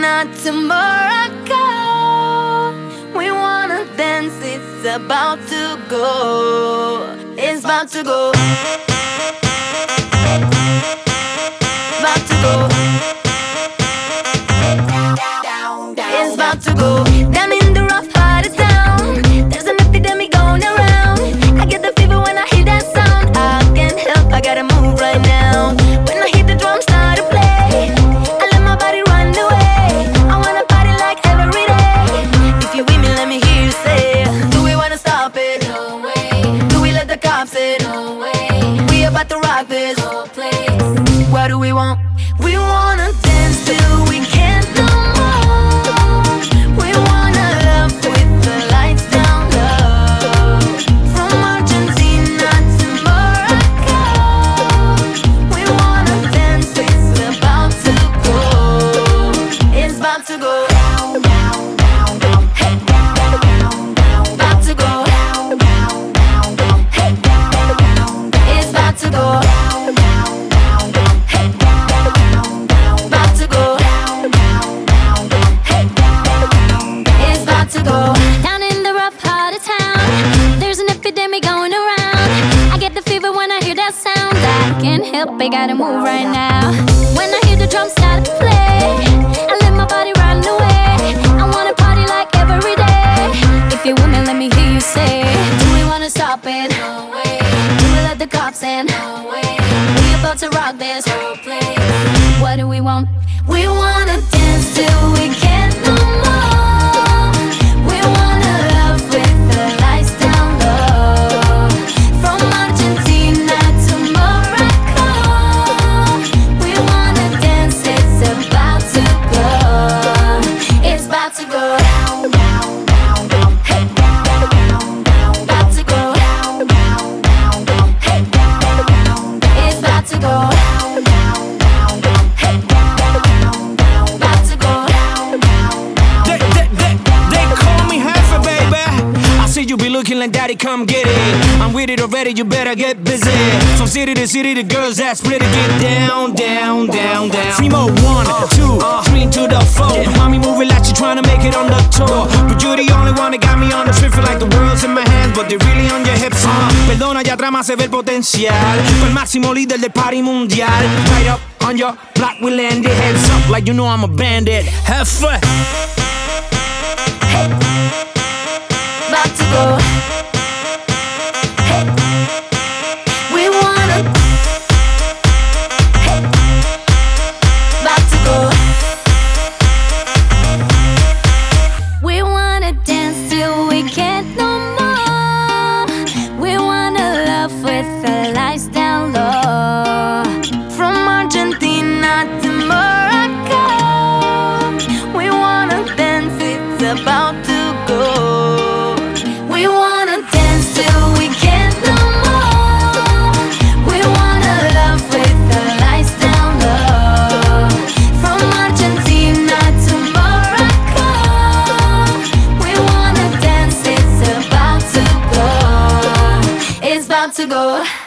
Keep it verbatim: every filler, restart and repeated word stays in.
Argentina to Morocco. We wanna dance, it's about to go. It's about to go. About to go. It's about to go. Down in the rough part of town, there's an epidemic going around. I get the fever when I hear that sound. I can't help, I gotta move right now. When I hear the drums start to play, I let my body run away. I wanna party like every day. If you're with me, let me hear you say, do we wanna stop it? No way. Do we let the cops in? No way. We about to rock this whole place. What do we want? We wanna dance till we can't no more. We wanna love with the lights down low. From Argentina to Morocco, we wanna dance, it's about to go. It's about to go. Down, down, down, down. Hey, down, down, down. About to go. Down, down, down, down. Hey, down, down, down. It's about to go. Down, down, down, down. Hey, down, down, down. About to go. Down, down, down, down. Hey, down, down, down. It's about to go. Down in the rough part of town, there's an epidemic going around. I get the fever when I hear that sound. I can't help, I gotta move right now. When I hear the drums start to play, I let my body run away. I wanna party like every day. If you're with me, let me hear you say, do we wanna stop it? No way. Do we let the cops in? No way. We about to rock this Whole place. What do we want? We wanna dance till we can't no more. We wanna love with the lights down low. From Argentina to Morocco, we wanna dance, it's about to go. It's about to go. Down, down, down, down. Hey, down, down, down. About to go. Down, down, down, down. Hey, down, down, down. It's about to go. Down, down, down, down. Hey, down, down, down. About to go. Down, down, down. They, they, they, they call me Heifer, baby. I see you be looking like daddy, come get it. I'm with it already, you better get busy. From city to city, the girls that split it. Get down, down, down, down. Three more, one, two, three to the four. Mommy moving like you trying to make it on the tour. But you're the only one that got me on the trip. Feel like the world's in my hands, but they're really on your hips. Uh, perdona, ya atrás más se ve el potencial. Fue el máximo líder del party mundial. Right up on your block, we landed. Heads up like you know I'm a bandit. Have fun. About to go. Hey, we wanna. Hey, about to go. We wanna dance till we can't no more. We wanna love with the lights down low. From Argentina to Morocco, we wanna dance, it's about to go. We wanna dance till we can't no more. We wanna love with the lights down low. From Argentina to Morocco, we wanna dance, it's about to go. It's about to go.